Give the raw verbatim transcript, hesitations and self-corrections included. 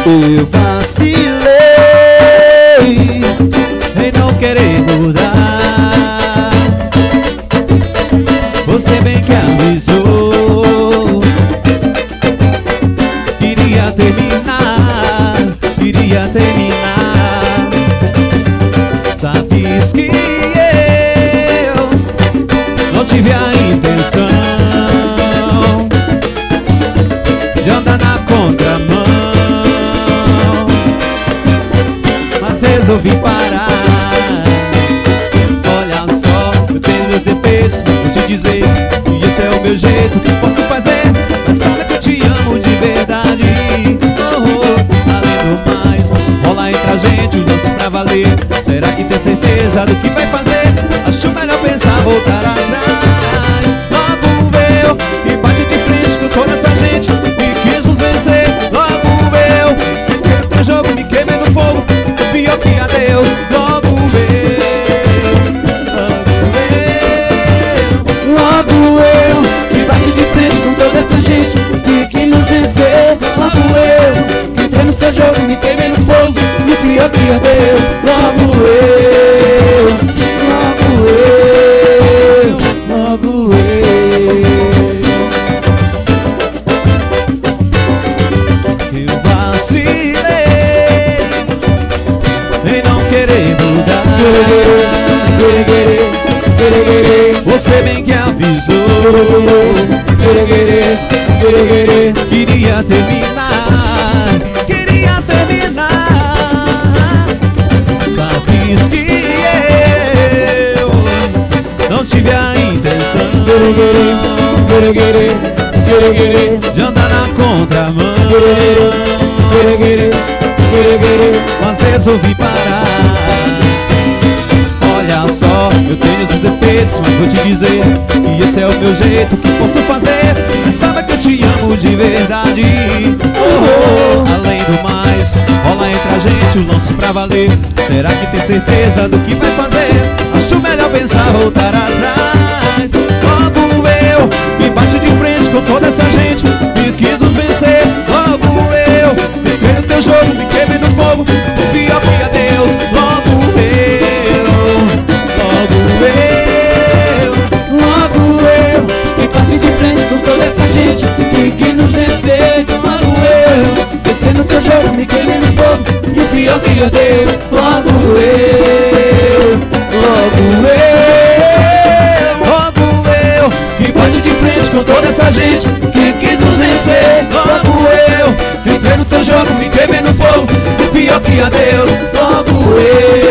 Eu vacilei em não querer mudar. Você bem que avisou. Queria terminar, queria terminar. Sabes que eu não tive a intenção de andar na contramão, mas resolvi parar. Olha só, eu tenho meus defeitos, vou te dizer que esse é o meu jeito que posso fazer. Mas sabe que eu te amo de verdade. Oh, oh. Além do mais, rola entre a gente o lance pra valer. Será que tem certeza do que vai fazer? Acho melhor pensar, voltar atrás. Logo eu e bate de frente com toda essa gente e quis nos vencer. Logo eu entrei no teu jogo, me queimei no fogo, pior que a Deus. Logo eu, Logo eu, que bate de frente com toda essa gente e quis nos vencer. Logo eu, que entrei no seu jogo, me queimei no fogo, e pior que a Deus. Logo eu, logo eu, logo eu. eu vacilei em não querer mudar. Você bem que avisou. Queria terminar, queria terminar. Sabes que eu não tive a intenção de andar na contramão, mas resolvi parar. Olha só, eu tenho esses defeitos, mas vou te dizer que esse é o meu jeito que posso fazer. Mas sabe que eu te amo de verdade. Oh, oh. Além do mais, rola entre a gente o lance pra valer. Será que tem certeza do que vai fazer? Acho melhor pensar, voltar atrás. Logo eu me bate de frente com toda essa gente e quis nos vencer. Logo eu entrei no teu jogo, me queimei no fogo, pior que a Deus. Logo eu, logo eu, Logo eu, que bate de frente com toda essa gente que quis nos vencer. Logo eu, entrei no teu jogo, me queimei no fogo, e o pior que eu dei. Logo eu, logo eu, logo eu, que bate de frente com toda essa gente que quis nos vencer. Logo eu, entrei no seu jogo, me queimei no fogo, e pior que a Deus. Logo eu.